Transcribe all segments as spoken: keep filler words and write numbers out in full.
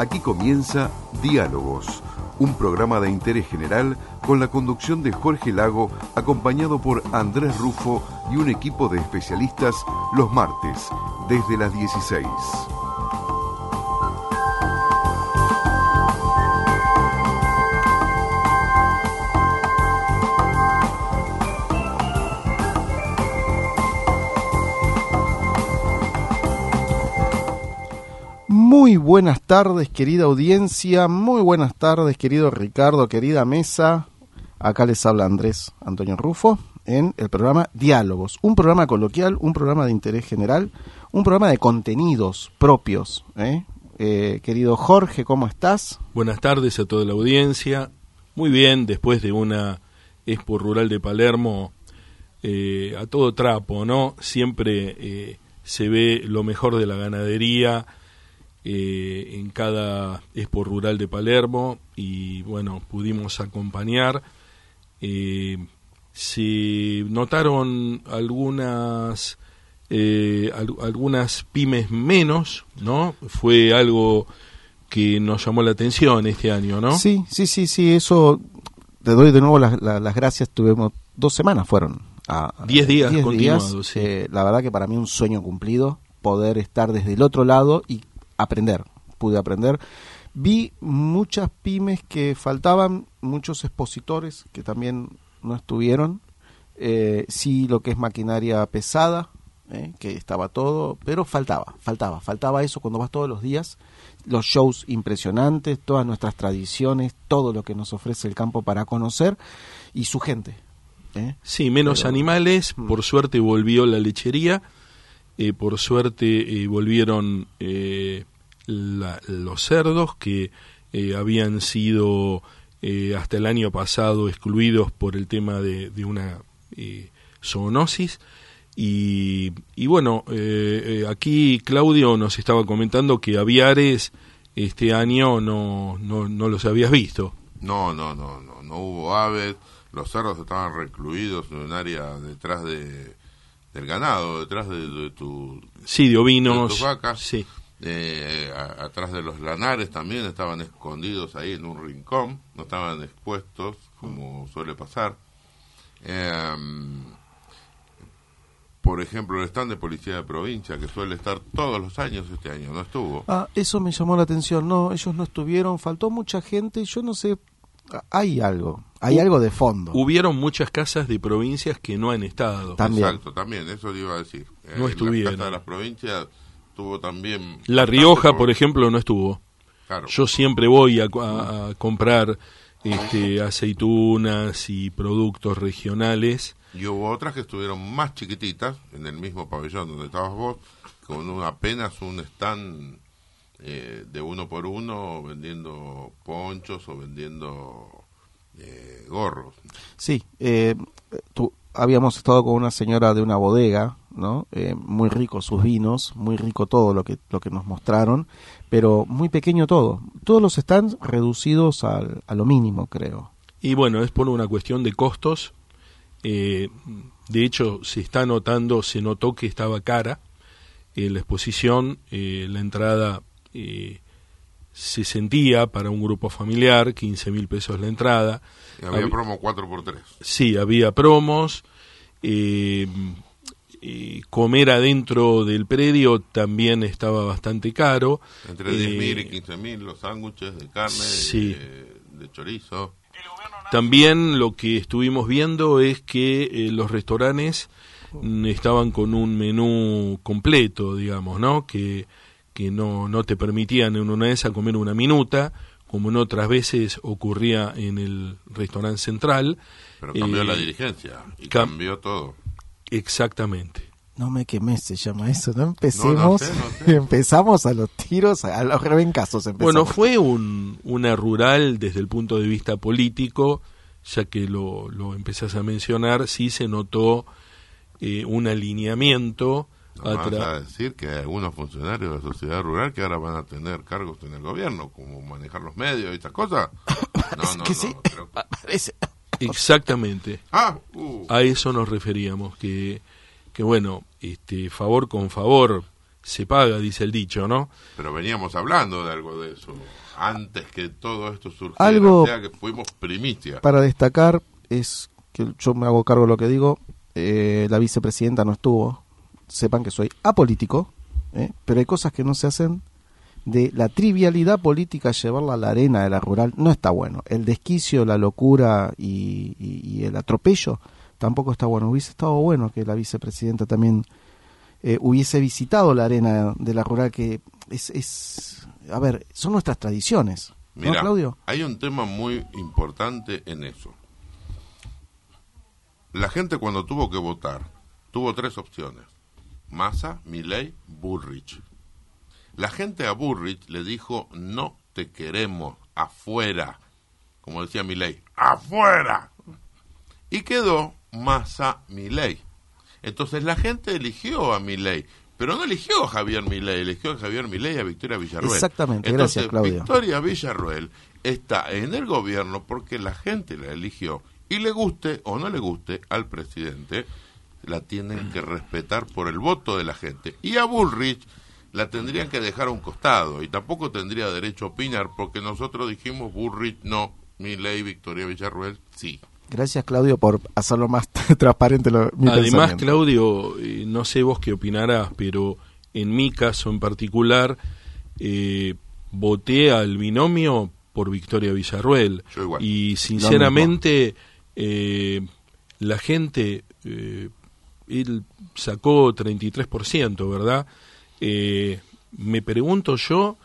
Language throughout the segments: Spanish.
Aquí comienza Diálogos, un programa de interés general con la conducción de Jorge Lago, acompañado por Andrés Rufo y un equipo de especialistas los martes, desde las dieciséis. Muy buenas tardes, querida audiencia, muy buenas tardes, querido Ricardo, querida mesa. Acá les habla Andrés Antonio Rufo en el programa Diálogos, un programa coloquial, un programa de interés general, un programa de contenidos propios. ¿eh? Eh, querido Jorge, ¿cómo estás? Buenas tardes a toda la audiencia. Muy bien, después de una Expo Rural de Palermo, eh, a todo trapo, ¿no? Siempre eh, se ve lo mejor de la ganadería Eh, en cada Expo Rural de Palermo y bueno, pudimos acompañar. Eh, se notaron algunas eh, al, algunas pymes menos, ¿no? Fue algo que nos llamó la atención este año, ¿no? Sí, sí, sí, sí, eso te doy de nuevo las, las, las gracias. Tuvimos dos semanas, fueron a, diez días diez continuados, días. Sí. Eh, la verdad que para mí un sueño cumplido, poder estar desde el otro lado y aprender, pude aprender. Vi muchas pymes que faltaban, muchos expositores que también no estuvieron, eh, sí lo que es maquinaria pesada, eh, que estaba todo, pero faltaba, faltaba, faltaba eso cuando vas todos los días, los shows impresionantes, todas nuestras tradiciones, todo lo que nos ofrece el campo para conocer y su gente. ¿eh? Sí, menos pero, animales, mm. por suerte volvió la lechería. Eh, por suerte eh, volvieron eh, la, los cerdos que eh, habían sido eh, hasta el año pasado excluidos por el tema de, de una eh, zoonosis. Y, y bueno, eh, eh, aquí Claudio nos estaba comentando que aviares este año no, no, no los habías visto. No, no, no, no, no hubo aves, los cerdos estaban recluidos en un área detrás de... del ganado, detrás de, de tu... Sí, de ovinos. De tus vacas. Sí. Eh, a, atrás de los lanares también estaban escondidos ahí en un rincón, no estaban expuestos, como suele pasar. Eh, por ejemplo, el stand de policía de provincia, que suele estar todos los años, este año no estuvo. Ah, eso me llamó la atención. No, ellos no estuvieron, faltó mucha gente, yo no sé... Hay algo, hay algo de fondo. Hubieron muchas casas de provincias que no han estado. También. Exacto, también, eso le iba a decir. No eh, estuvieron. La casa de las provincias tuvo también... La Rioja, por... por ejemplo, no estuvo. Claro. Yo siempre voy a, a, a comprar este, aceitunas y productos regionales. Y hubo otras que estuvieron más chiquititas, en el mismo pabellón donde estabas vos, con un, apenas un stand... Eh, de uno por uno vendiendo ponchos o vendiendo eh, gorros. Sí, eh, tú, habíamos estado con una señora de una bodega, ¿no? Eh, muy rico sus vinos, muy rico todo lo que lo que nos mostraron, pero muy pequeño todo. Todos los stands reducidos al, a lo mínimo, creo. Y bueno, es por una cuestión de costos. Eh, de hecho, se está notando, se notó que estaba cara eh, la exposición, eh, la entrada... Eh, se sentía para un grupo familiar, quince mil pesos la entrada. Y había Hab- promo cuatro por tres. Sí, había promos. Eh, eh, comer adentro del predio también estaba bastante caro. Entre diez mil y quince mil los sándwiches de carne, sí. de, de chorizo. También lo que estuvimos viendo es que eh, los restaurantes mm, estaban con un menú completo, digamos, ¿no? Que que no, no te permitían en una de esas comer una minuta, como en otras veces ocurría en el restaurante central. Pero cambió eh, la dirigencia y cam- cambió todo. Exactamente. No me quemé, se llama eso, no empecemos, no, no sé, no sé. empezamos a los tiros, a los rebencazos empezamos. Bueno, fue un, una rural desde el punto de vista político, ya que lo, lo empezás a mencionar, sí se notó eh, un alineamiento. No vas a decir que hay algunos funcionarios de la sociedad rural que ahora van a tener cargos en el gobierno, como manejar los medios y estas cosas. No, no, que no. sí. Creo... Exactamente. Ah, uh. A eso nos referíamos, que, que bueno, este, favor con favor, se paga, dice el dicho, ¿no? Pero veníamos hablando de algo de eso antes que todo esto surgiera, Algo o sea que fuimos primicia. Para destacar es que yo me hago cargo de lo que digo, eh, la vicepresidenta no estuvo, sepan que soy apolítico, ¿eh? Pero hay cosas que no se hacen. De la trivialidad política llevarla a la arena de la rural no está bueno. El desquicio, la locura y, y, y el atropello tampoco está bueno. Hubiese estado bueno que la vicepresidenta también eh, hubiese visitado la arena de la rural, que es, es a ver, son nuestras tradiciones. Mirá, ¿no, Claudio? hay un tema muy importante en eso. La gente cuando tuvo que votar tuvo tres opciones: Massa, Milei, Bullrich. La gente a Bullrich le dijo: no te queremos, afuera, como decía Milei, afuera. Y quedó Massa, Milei. Entonces la gente eligió a Milei, pero no eligió a Javier Milei, eligió a Javier Milei y a Victoria Villarruel. Exactamente, entonces, gracias, Claudio. Victoria Villarruel está en el gobierno porque la gente la eligió, y le guste o no le guste al presidente, la tienen que respetar por el voto de la gente. Y a Bullrich la tendrían que dejar a un costado, y tampoco tendría derecho a opinar, porque nosotros dijimos Bullrich no, Milei, Victoria Villarruel sí. Gracias, Claudio, por hacerlo más transparente lo, mi Además, pensamiento. Claudio, eh, no sé vos qué opinarás, pero en mi caso en particular, eh, voté al binomio por Victoria Villarruel. Yo igual. Y sinceramente, eh, la gente, eh, él sacó treinta y tres por ciento, ¿verdad? Eh, me pregunto yo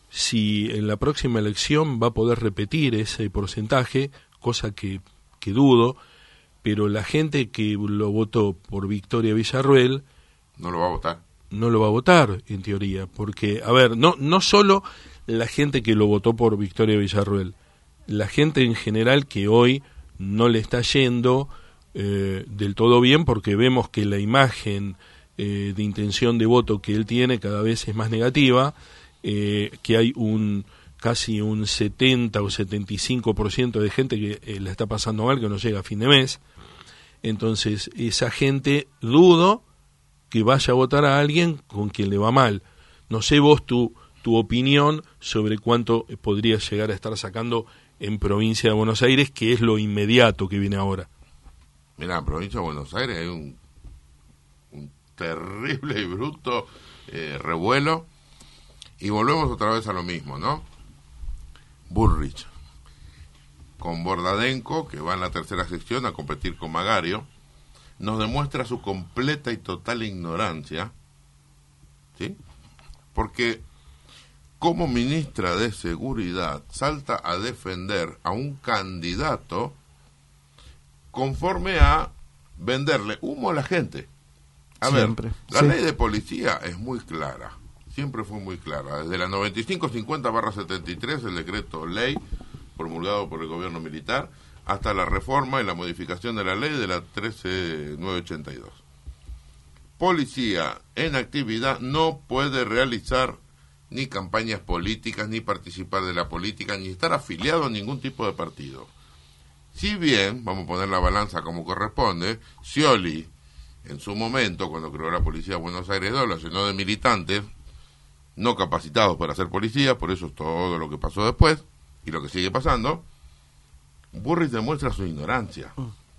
si en la próxima elección va a poder repetir ese porcentaje, cosa que, que dudo, pero la gente que lo votó por Victoria Villarruel No lo va a votar. no lo va a votar, en teoría, porque, a ver, no, no solo la gente que lo votó por Victoria Villarruel, la gente en general que hoy no le está yendo eh, del todo bien, porque vemos que la imagen eh, de intención de voto que él tiene cada vez es más negativa, eh, que hay un casi un setenta o setenta y cinco por ciento de gente que eh, la está pasando mal, que no llega a fin de mes. Entonces, esa gente, dudo que vaya a votar a alguien con quien le va mal. No sé vos tu, tu opinión sobre cuánto podría llegar a estar sacando en provincia de Buenos Aires, que es lo inmediato que viene ahora. Mirá, en provincia de Buenos Aires hay un, un terrible y bruto eh, revuelo, y volvemos otra vez a lo mismo, ¿no? Bullrich con Bordadenko, que va en la tercera sección a competir con Magario, nos demuestra su completa y total ignorancia, ¿sí? Porque como ministra de Seguridad salta a defender a un candidato conforme a venderle humo a la gente. A Siempre, ver, la sí. ley de policía es muy clara, siempre fue muy clara. Desde la noventa y cinco cincuenta barra setenta y tres, el decreto ley promulgado por el gobierno militar, hasta la reforma y la modificación de la ley de la trece mil novecientos ochenta y dos. Policía en actividad no puede realizar ni campañas políticas, ni participar de la política, ni estar afiliado a ningún tipo de partido. Si bien, vamos a poner la balanza como corresponde, Scioli, en su momento, cuando creó la Policía de Buenos Aires dos, la llenó de militantes no capacitados para ser policía, por eso es todo lo que pasó después, y lo que sigue pasando. Bullrich demuestra su ignorancia.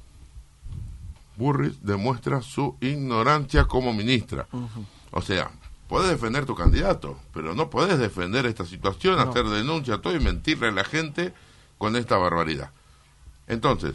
Bullrich demuestra su ignorancia como ministra. Uh-huh. O sea, puedes defender tu candidato, pero no puedes defender esta situación, no. hacer denuncia, todo y mentirle a la gente con esta barbaridad. Entonces,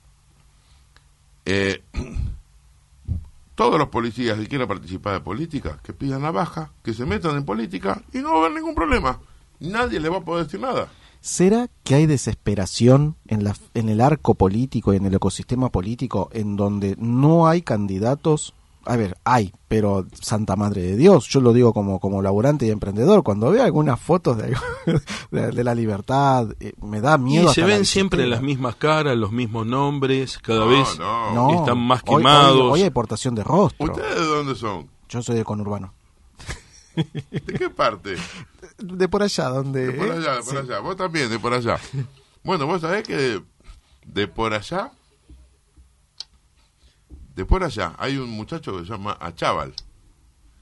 eh, todos los policías que quieran participar de política, que pidan la baja, que se metan en política y no va a haber ningún problema. Nadie le va a poder decir nada. ¿Será que hay desesperación en, la, en el arco político y en el ecosistema político en donde no hay candidatos? A ver, hay, pero santa madre de Dios, yo lo digo como, como laburante y emprendedor, cuando veo algunas fotos de, de, de la libertad, eh, me da miedo. Y se ven siempre las mismas caras, los mismos nombres, cada no, vez no. están más hoy, quemados. Hoy, hoy hay portación de rostro. ¿Ustedes de dónde son? Yo soy de conurbano. ¿De qué parte? De por allá, donde... De por allá, de por sí. allá. Vos también, de por allá. Bueno, vos sabés que de, de por allá, de por allá, hay un muchacho que se llama Achával.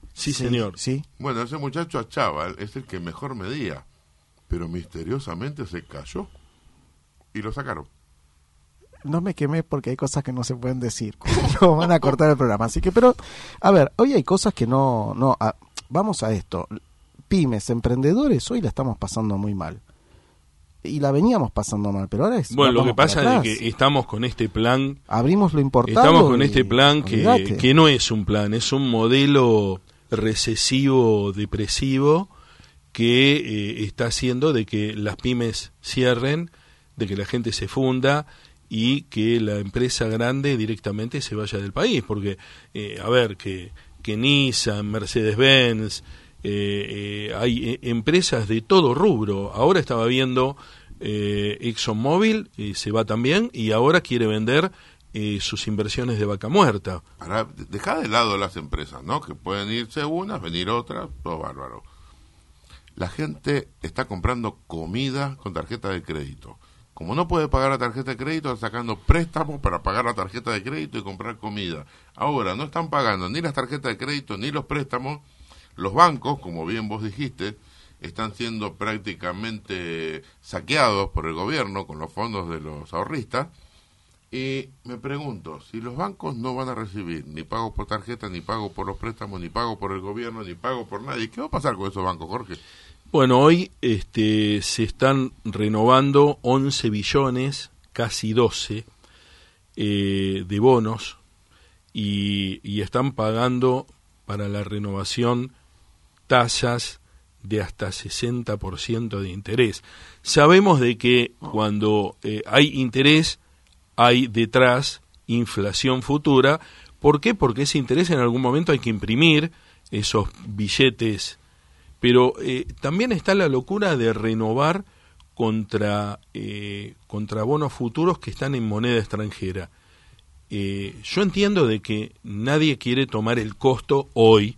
Sí, sí, señor. Sí. Bueno, ese muchacho Achával es el que mejor medía, pero misteriosamente se cayó y lo sacaron. No me quemé porque hay cosas que no se pueden decir. Nos van a cortar el programa. Así que, pero, a ver, hoy hay cosas que no... no a, vamos a esto. Pymes, emprendedores, hoy la estamos pasando muy mal. Y la veníamos pasando mal, pero ahora es... Bueno, lo que pasa es que estamos con este plan... Abrimos lo importado. Estamos con y, este plan que, que no es un plan, es un modelo recesivo, depresivo, que eh, está haciendo de que las pymes cierren, de que la gente se funda y que la empresa grande directamente se vaya del país, porque, eh, a ver, que, que Nissan, Mercedes-Benz, eh, eh, hay eh, empresas de todo rubro. Ahora estaba viendo eh, ExxonMobil, eh, se va también, y ahora quiere vender eh, sus inversiones de vaca muerta. Para dejar de lado las empresas, ¿no? Que pueden irse unas, venir otras, todo bárbaro. La gente está comprando comida con tarjeta de crédito. Como no puede pagar la tarjeta de crédito, están sacando préstamos para pagar la tarjeta de crédito y comprar comida. Ahora, no están pagando ni las tarjetas de crédito ni los préstamos. Los bancos, como bien vos dijiste, están siendo prácticamente saqueados por el gobierno con los fondos de los ahorristas. Y me pregunto, si los bancos no van a recibir ni pago por tarjeta, ni pago por los préstamos, ni pago por el gobierno, ni pago por nadie, ¿qué va a pasar con esos bancos, Jorge? Bueno, hoy este, se están renovando once billones, casi doce, eh, de bonos y, y están pagando para la renovación tasas de hasta sesenta por ciento de interés. Sabemos de que cuando eh, hay interés, hay detrás inflación futura. ¿Por qué? Porque ese interés en algún momento hay que imprimir esos billetes. Pero eh, también está la locura de renovar contra, eh, contra bonos futuros que están en moneda extranjera. Eh, yo entiendo de que nadie quiere tomar el costo hoy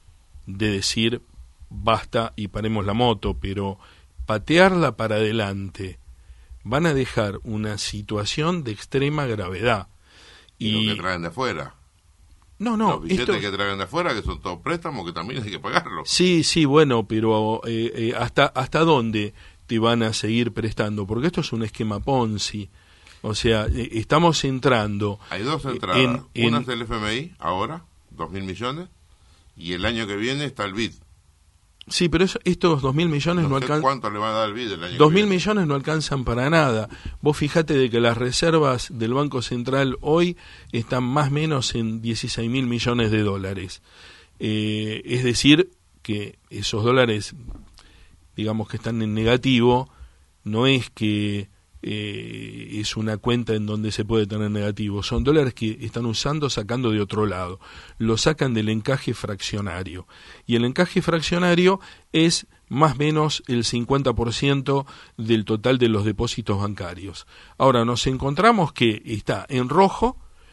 de decir basta y paremos la moto, pero patearla para adelante van a dejar una situación de extrema gravedad. Y, y lo que traen de afuera. No, no. Los billetes esto... que traen de afuera, que son todos préstamos, que también hay que pagarlos. Sí, sí, bueno, pero eh, eh, ¿hasta, ¿hasta dónde te van a seguir prestando? Porque esto es un esquema Ponzi. O sea, eh, estamos entrando... Hay dos entradas. En, en... Una es del F M I, ahora, dos mil millones, y el año que viene está el B I D. Sí, pero eso, estos dos mil millones no, no alcanzan... ¿Cuánto le va a dar el B I D el año Dos que mil viene? millones no alcanzan para nada. Vos fijate de que las reservas del Banco Central hoy están más o menos en dieciséis mil millones de dólares. Eh, es decir, que esos dólares, digamos que están en negativo, no es que eh, es una cuenta en donde se puede tener negativo, son dólares que están usando sacando de otro lado, lo sacan del encaje fraccionario, y el encaje fraccionario es más o menos el cincuenta por ciento del total de los depósitos bancarios. Ahora nos encontramos que está en rojo,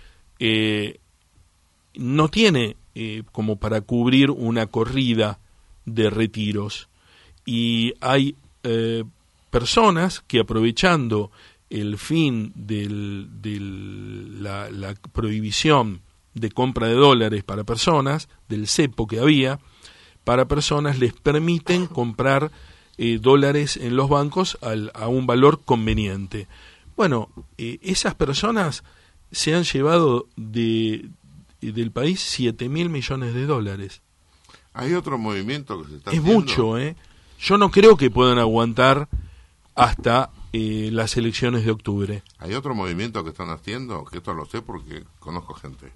eh, no tiene eh, como para cubrir una corrida de retiros, y hay eh, personas que, aprovechando el fin de del, la, la prohibición de compra de dólares para personas, del cepo que había, para personas les permiten comprar eh, dólares en los bancos al, a un valor conveniente. Bueno, eh, esas personas se han llevado de, del país siete mil millones de dólares. Hay otro movimiento que se está es haciendo. mucho, ¿eh? Yo no creo que puedan aguantar hasta eh, las elecciones de octubre. Hay otro movimiento que están haciendo, que esto lo sé porque conozco gente.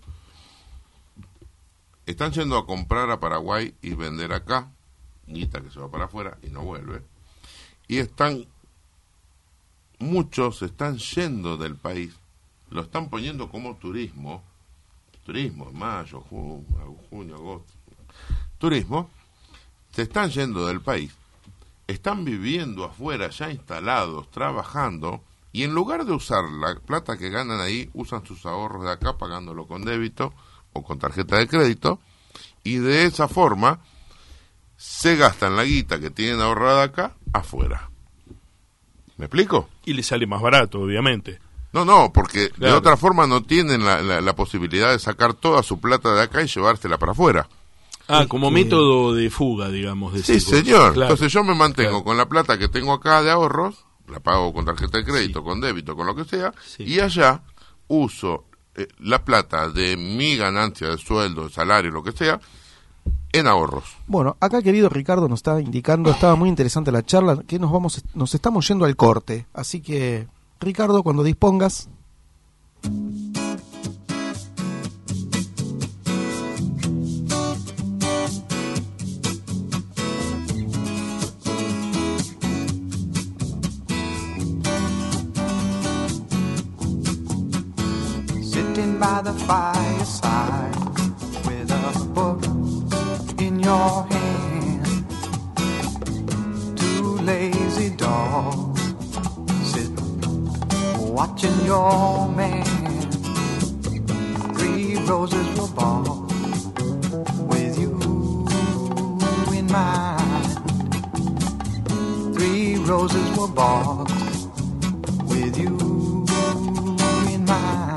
Están yendo a comprar a Paraguay y vender acá, guita que se va para afuera y no vuelve. Y están, muchos están yendo del país, lo están poniendo como turismo, turismo, mayo, junio, junio, agosto, turismo, se están yendo del país. Están viviendo afuera, ya instalados, trabajando, y en lugar de usar la plata que ganan ahí, usan sus ahorros de acá pagándolo con débito o con tarjeta de crédito, y de esa forma se gastan la guita que tienen ahorrada acá afuera. ¿Me explico? Y les sale más barato, obviamente. No, no, porque claro, de otra forma no tienen la, la, la posibilidad de sacar toda su plata de acá y llevársela para afuera. Ah, es como que- método de fuga, digamos. Sí, decís vos. señor. Claro. Entonces yo me mantengo Claro. con la plata que tengo acá de ahorros, la pago con tarjeta de crédito, Sí. con débito, con lo que sea, Sí. y allá uso eh, la plata de mi ganancia de sueldo, de salario, lo que sea, en ahorros. Bueno, acá querido Ricardo nos estaba indicando, estaba muy interesante la charla, que nos vamos, nos estamos yendo al corte. Así que, Ricardo, cuando dispongas. Sitting by the fireside with a book in your hand. Two lazy dogs sit watching your man. Three roses were bought with you in mind. Three roses were bought with you in mind.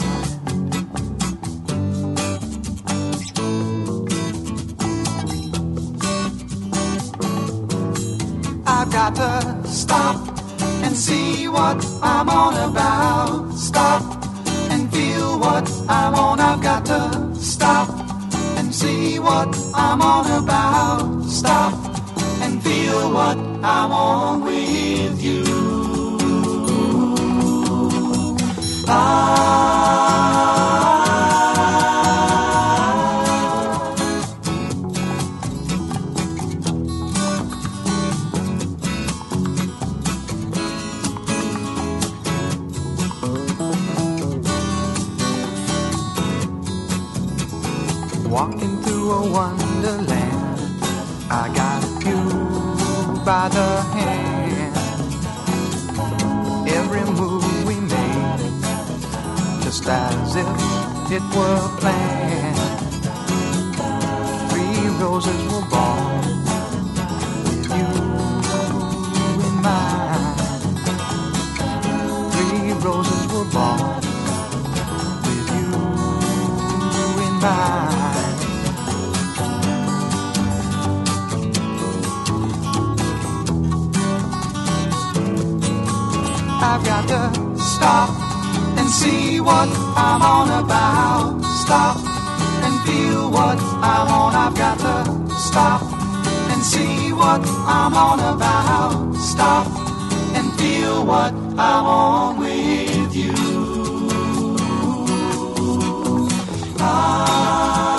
I've got to stop and see what I'm on about. Stop and feel what I'm on. I've got to stop and see what I'm on about. Stop and feel what I'm on with you. Ah. Walking through a wonderland, I got you by the hand. Every move we made, just as if it were planned. Three roses were born with you in mind. Three roses were born with you in mind. I've got to stop and see what I'm on about. Stop and feel what I'm on. I've got to stop and see what I'm on about. Stop and feel what I'm on with you. Ah.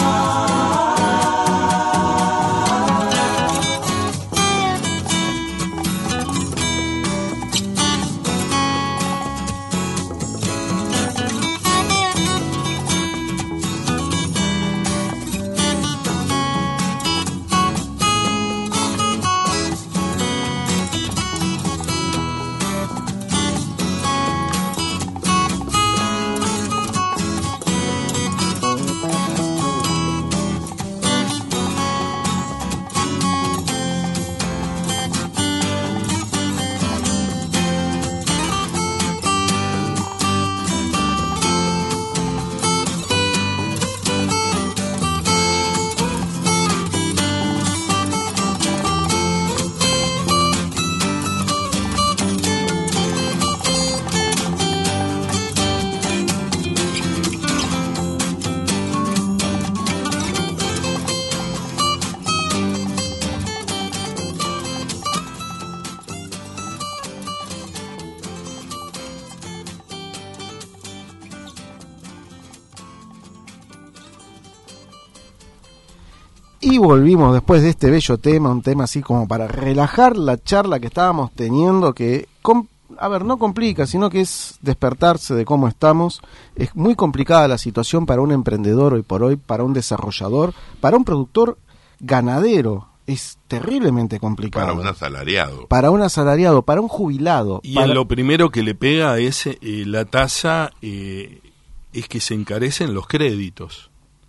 Y volvimos después de este bello tema, un tema así como para relajar la charla que estábamos teniendo, que, com- a ver, no complica, sino que es despertarse de cómo estamos. Es muy complicada la situación para un emprendedor hoy por hoy, para un desarrollador, para un productor ganadero. Es terriblemente complicado. Para un asalariado. Para un asalariado, para un jubilado. Y para... lo primero que le pega es eh, la tasa, eh, es que se encarecen los créditos.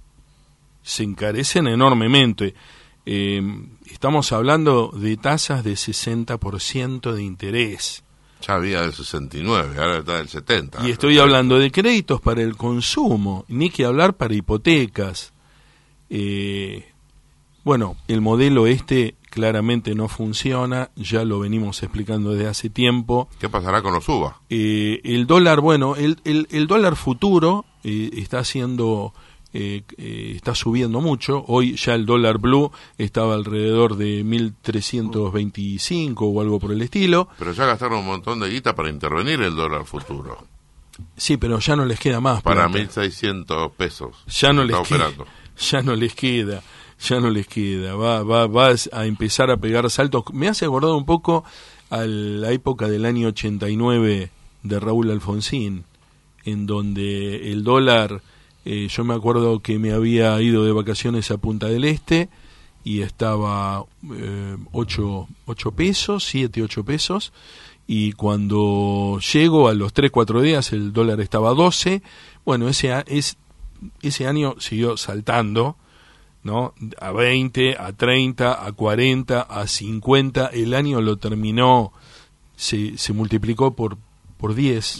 Se encarecen enormemente. Eh, estamos hablando de tasas de sesenta por ciento de interés. Ya había del sesenta y nueve, ahora está del setenta. Y estoy hablando de créditos para el consumo, ni que hablar para hipotecas. Eh, Bueno, el modelo este claramente no funciona, ya lo venimos explicando desde hace tiempo. ¿Qué pasará con los U V A? Eh, el dólar, bueno, el, el, el dólar futuro eh, está haciendo... Eh, eh, está subiendo mucho. Hoy ya el dólar blue estaba alrededor de mil trescientos veinticinco o algo por el estilo. Pero ya gastaron un montón de guita para intervenir el dólar futuro. Sí, pero ya no les queda más para plata. mil seiscientos pesos. Ya no les Está queda, operando. ya no les queda, ya no les queda. Va, va, va a empezar a pegar saltos. Me hace acordar un poco a la época del año ochenta y nueve de Raúl Alfonsín, en donde el dólar... Eh, yo me acuerdo que me había ido de vacaciones a Punta del Este y estaba eh, ocho, ocho pesos, siete, ocho pesos, y cuando llego a los tres, cuatro días el dólar estaba a doce. Bueno, ese, es, ese año siguió saltando, ¿no? A veinte, a treinta, a cuarenta, a cincuenta. El año lo terminó, se, se multiplicó por, por diez.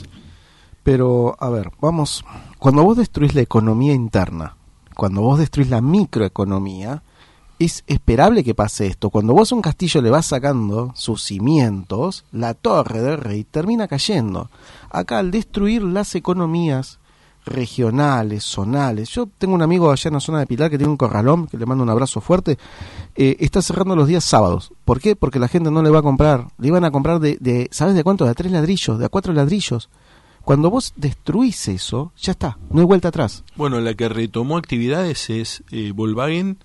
Pero, a ver, vamos, cuando vos destruís la economía interna, cuando vos destruís la microeconomía, es esperable que pase esto. Cuando vos a un castillo le vas sacando sus cimientos, la torre del rey termina cayendo. Acá, al destruir las economías regionales, zonales, yo tengo un amigo allá en la zona de Pilar que tiene un corralón, que le mando un abrazo fuerte, eh, está cerrando los días sábados. ¿Por qué? Porque la gente no le va a comprar, le iban a comprar de, de ¿sabes de cuánto? De a tres ladrillos, de a cuatro ladrillos. Cuando vos destruís eso, ya está, no hay vuelta atrás. Bueno, la que retomó actividades es eh, Volkswagen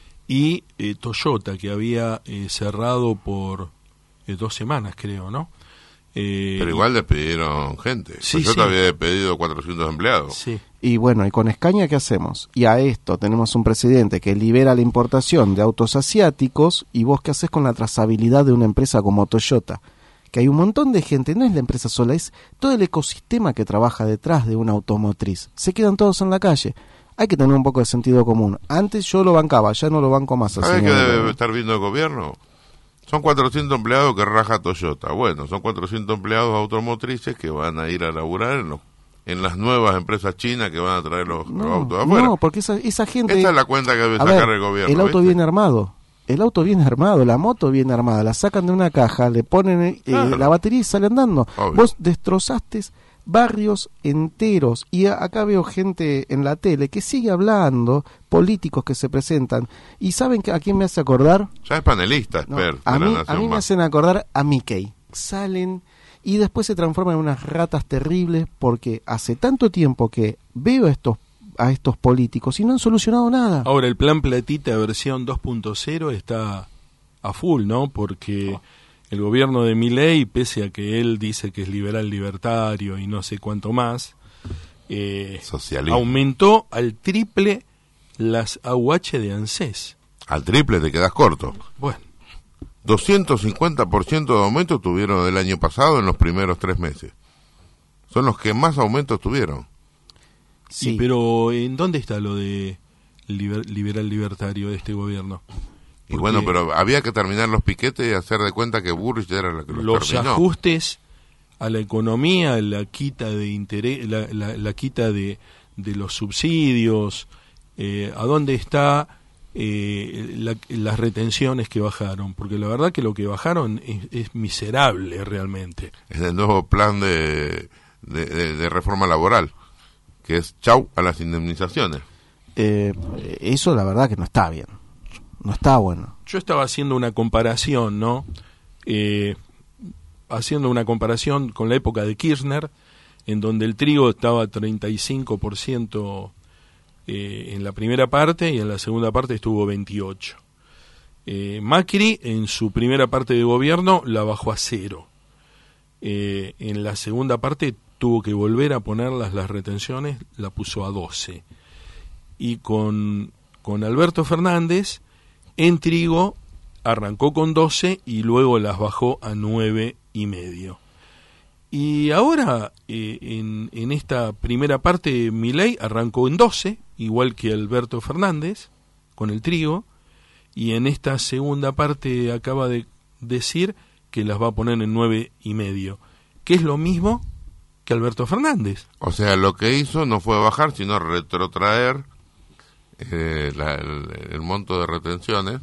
y eh, Toyota, que había eh, cerrado por eh, dos semanas, creo, ¿no? Eh, Pero igual despidieron gente. Sí, Toyota sí. había despedido cuatrocientos empleados. Sí. Y bueno, ¿y con Escaña qué hacemos? Y a esto tenemos un presidente que libera la importación de autos asiáticos, y vos qué haces con la trazabilidad de una empresa como Toyota. Que hay un montón de gente, no es la empresa sola, es todo el ecosistema que trabaja detrás de una automotriz. Se quedan todos en la calle. Hay que tener un poco de sentido común. Antes yo lo bancaba, ya no lo banco más. ¿Sabes qué debe estar viendo el gobierno? Son cuatrocientos empleados que raja Toyota. Bueno, son cuatrocientos empleados automotrices que van a ir a laburar en, los, en las nuevas empresas chinas que van a traer los, no, los autos de afuera. No, porque esa, esa gente... Esta es la cuenta que debe a sacar ver, el gobierno. el auto ¿viste? viene armado. El auto viene armado, la moto viene armada, la sacan de una caja, le ponen eh, Claro. la batería y sale andando. Obvio. Vos destrozaste barrios enteros, y a- acá veo gente en la tele que sigue hablando, políticos que se presentan, y ¿saben que, a quién me hace acordar? Ya es panelista, No, expert a de mí, la a Nación mí me Más. hacen acordar a Mickey. Salen y después se transforman en unas ratas terribles, porque hace tanto tiempo que veo a estos, a estos políticos y no han solucionado nada. Ahora, el plan Platita versión dos punto cero está a full, ¿no? Porque el gobierno de Milei, pese a que él dice que es liberal libertario y no sé cuánto más, eh, Socialismo. aumentó al triple las A U H de ANSES. Al triple te quedas corto. Bueno, doscientos cincuenta por ciento de aumento tuvieron el año pasado en los primeros tres meses. Son los que más aumentos tuvieron. Sí. y, pero ¿en dónde está lo de liber- liberal libertario de este gobierno? Y Porque bueno, pero había que terminar los piquetes y hacer de cuenta que Burrich era la que los, los terminó. ajustes a la economía, la quita de interés, la, la, la quita de, de los subsidios, eh, ¿a dónde está eh, la- las retenciones que bajaron? Porque la verdad que lo que bajaron es, es miserable realmente. Es el nuevo plan de, de, de- de reforma laboral, que es chau a las indemnizaciones. Eh, eso la verdad que no está bien, no está bueno. Yo estaba haciendo una comparación, ¿no? Eh, haciendo una comparación con la época de Kirchner, en donde el trigo estaba treinta y cinco por ciento eh, en la primera parte y en la segunda parte estuvo veintiocho por ciento. Eh, Macri en su primera parte de gobierno la bajó a cero. Eh, en la segunda parte tuvo que volver a ponerlas las retenciones, la puso a doce. Y con, con Alberto Fernández, en trigo arrancó con doce y luego las bajó a nueve y medio. Y ahora, eh, en, en esta primera parte, Milei arrancó en doce, igual que Alberto Fernández, con el trigo, y en esta segunda parte acaba de decir que las va a poner en nueve y medio, que es lo mismo que Alberto Fernández. O sea, lo que hizo no fue bajar, sino retrotraer eh, la, el, el monto de retenciones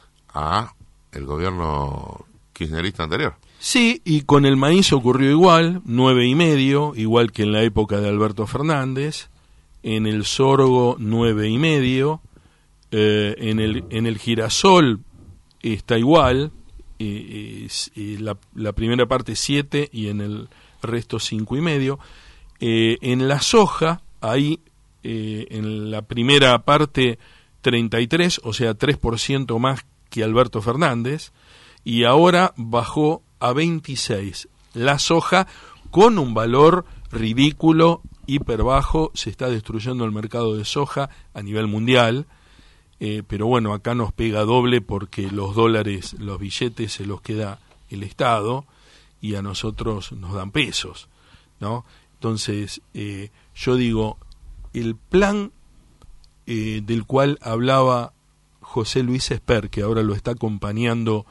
a el gobierno kirchnerista anterior. Sí, y con el maíz ocurrió igual, nueve y medio, igual que en la época de Alberto Fernández. En el sorgo, nueve y medio. Eh, en el en el girasol está igual, eh, eh, la, la primera parte siete y en el resto cinco y medio. Eh, en la soja, ahí eh, en la primera parte treinta y tres, o sea, tres por ciento más que Alberto Fernández, y ahora bajó a veintiséis. La soja con un valor ridículo, hiper bajo, se está destruyendo el mercado de soja a nivel mundial. Eh, pero bueno, acá nos pega doble porque los dólares, los billetes se los queda el Estado y a nosotros nos dan pesos, ¿no? Entonces, eh, yo digo, el plan eh, del cual hablaba José Luis Esper, que ahora lo está acompañando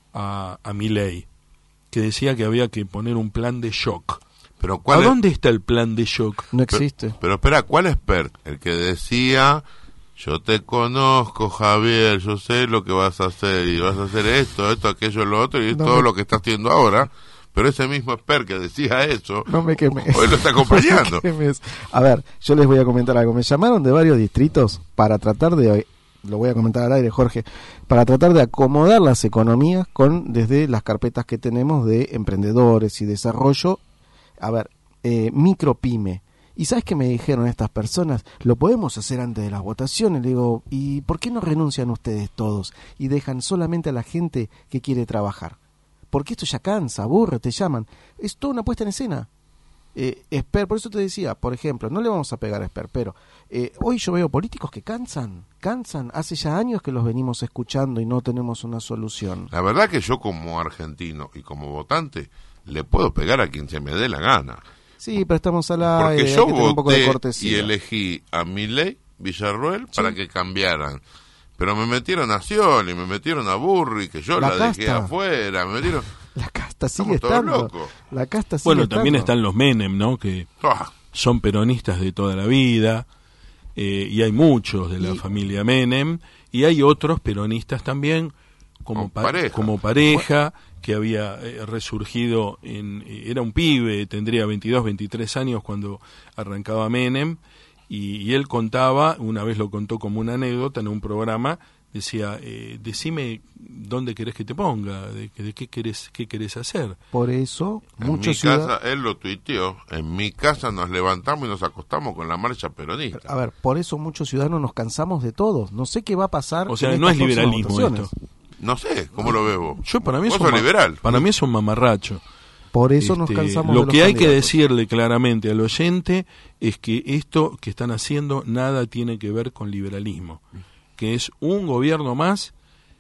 a, a Milei, que decía que había que poner un plan de shock. Pero ¿cuál ¿A es? dónde está el plan de shock? No existe. Pero, pero espera, ¿cuál es Per? El que decía... Yo te conozco, Javier, yo sé lo que vas a hacer, y vas a hacer esto, esto, aquello, lo otro, y es no todo me... lo que estás haciendo ahora, pero ese mismo Esper que decía eso, no me quemes. hoy lo está acompañando. No me quemes. A ver, yo les voy a comentar algo. Me llamaron de varios distritos para tratar de, lo voy a comentar al aire, Jorge, para tratar de acomodar las economías con desde las carpetas que tenemos de emprendedores y desarrollo. A ver, eh, micropyme. ¿Y sabes qué me dijeron estas personas? Lo podemos hacer antes de las votaciones. Le digo, ¿y por qué no renuncian ustedes todos y dejan solamente a la gente que quiere trabajar? Porque esto ya cansa, aburre, te llaman. Es toda una puesta en escena. Eh, Esper, por eso te decía, por ejemplo, no le vamos a pegar a Esper, pero eh, hoy yo veo políticos que cansan, cansan. Hace ya años que los venimos escuchando y no tenemos una solución. La verdad que yo como argentino y como votante le puedo pegar a quien se me dé la gana. Sí, pero estamos al aire, Porque hay yo que tener un poco de voté cortesía. y elegí a Milei, Villarroel, para Sí. que cambiaran. Pero me metieron a Scioli, me metieron a Burri, que yo La la, dejé casta. afuera, me metieron... La casta sigue Estamos todos estando. locos. La casta sigue Bueno, estando. también están los Menem, ¿no? Que ¡Ah! son peronistas de toda la vida, eh, y hay muchos de la Y- familia Menem, y hay otros peronistas también, como, Como pa- pareja. como pareja, que había eh, resurgido, en eh, era un pibe, tendría veintidós, veintitrés años cuando arrancaba Menem, y, y él contaba, una vez lo contó como una anécdota en un programa, decía, eh, decime dónde querés que te ponga, de, de qué querés, qué querés hacer. Por eso, En muchos mi ciudadanos... casa, él lo tuiteó, en mi casa nos levantamos y nos acostamos con la marcha peronista. A ver, por eso muchos ciudadanos nos cansamos de todos. No sé qué va a pasar. O sea, en no estas es próximas liberalismo votaciones. esto. No sé, ¿cómo lo veo vos? Yo para mí es Vos un sos ma- liberal. Para mí es un mamarracho. Por eso nos Este, cansamos lo de los que hay que candidatos. decirle claramente al oyente es que esto que están haciendo nada tiene que ver con liberalismo, que es un gobierno más.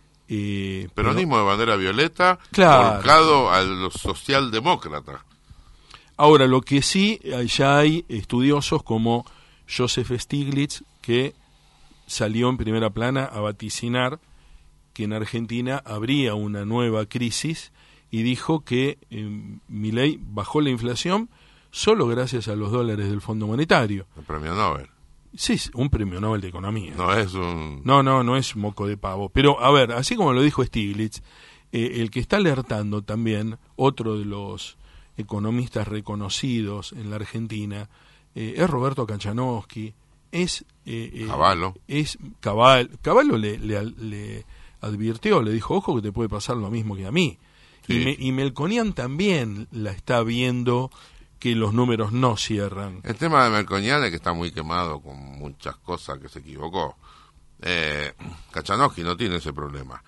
Eh, Peronismo de bandera violeta, Claro. volcado a los socialdemócratas. Ahora, lo que sí, eh, ya hay estudiosos como Joseph Stiglitz, que salió en primera plana a vaticinar que en Argentina habría una nueva crisis y dijo que eh, Milei bajó la inflación solo gracias a los dólares del Fondo Monetario. El premio Nobel. Sí, es un premio Nobel de Economía. No es un... No, no, no es moco de pavo. Pero, a ver, así como lo dijo Stiglitz, eh, el que está alertando también, otro de los economistas reconocidos en la Argentina, eh, es Roberto Kanchanowski, es... Eh, eh, Cavallo. Es Cavallo. Cavallo le, le, le advirtió, le dijo, ojo que te puede pasar lo mismo que a mí. Sí. Y, me, y Melconian también la está viendo que los números no cierran. El tema de Melconian es que está muy quemado con muchas cosas que se equivocó. Eh, Kachanowski no tiene ese problema.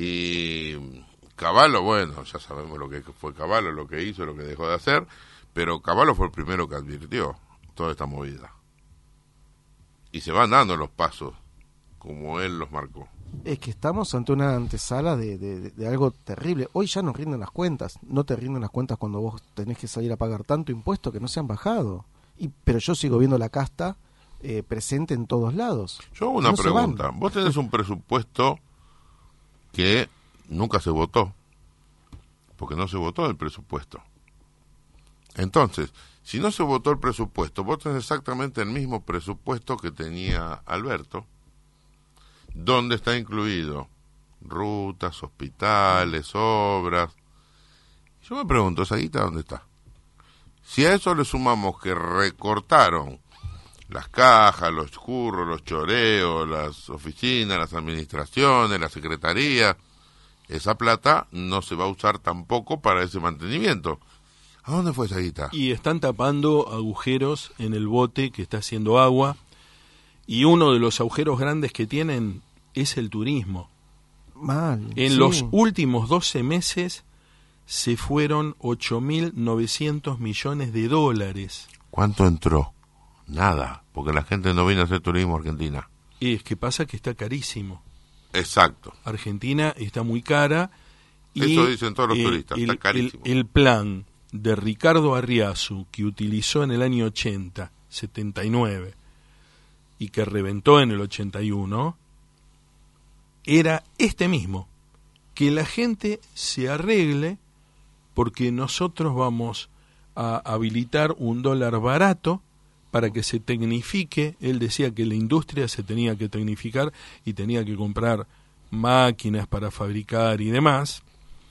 Y Cavallo, bueno, ya sabemos lo que fue Cavallo, lo que hizo, lo que dejó de hacer, pero Cavallo fue el primero que advirtió toda esta movida. Y se van dando los pasos como él los marcó. Es que estamos ante una antesala de, de, de algo terrible. Hoy ya nos rinden las cuentas. No te rinden las cuentas cuando vos tenés que salir a pagar tanto impuesto que no se han bajado. Y, pero yo sigo viendo la casta eh, presente en todos lados. Yo hago una No se pregunta. van. Vos tenés un presupuesto que nunca se votó, porque no se votó el presupuesto. Entonces, si no se votó el presupuesto, vos tenés exactamente el mismo presupuesto que tenía Alberto, donde está incluido rutas, hospitales, obras. Yo me pregunto, ¿esa guita dónde está? Si a eso le sumamos que recortaron las cajas, los curros, los choreos, las oficinas, las administraciones, la secretaría, esa plata no se va a usar tampoco para ese mantenimiento. ¿A dónde fue esa guita? Y están tapando agujeros en el bote que está haciendo agua, y uno de los agujeros grandes que tienen es el turismo. Mal. En sí. los últimos doce meses se fueron ocho mil novecientos millones de dólares. ¿Cuánto entró? Nada, porque la gente no viene a hacer turismo a Argentina. Y es que pasa que está carísimo. Exacto. Argentina está muy cara. Y eso dicen todos los eh, turistas, el, está carísimo. El, el plan de Ricardo Arriazu, que utilizó en el año ochenta, setenta y nueve, y que reventó en el ochenta y uno, era este mismo, que la gente se arregle porque nosotros vamos a habilitar un dólar barato para que se tecnifique. Él decía que la industria se tenía que tecnificar y tenía que comprar máquinas para fabricar y demás.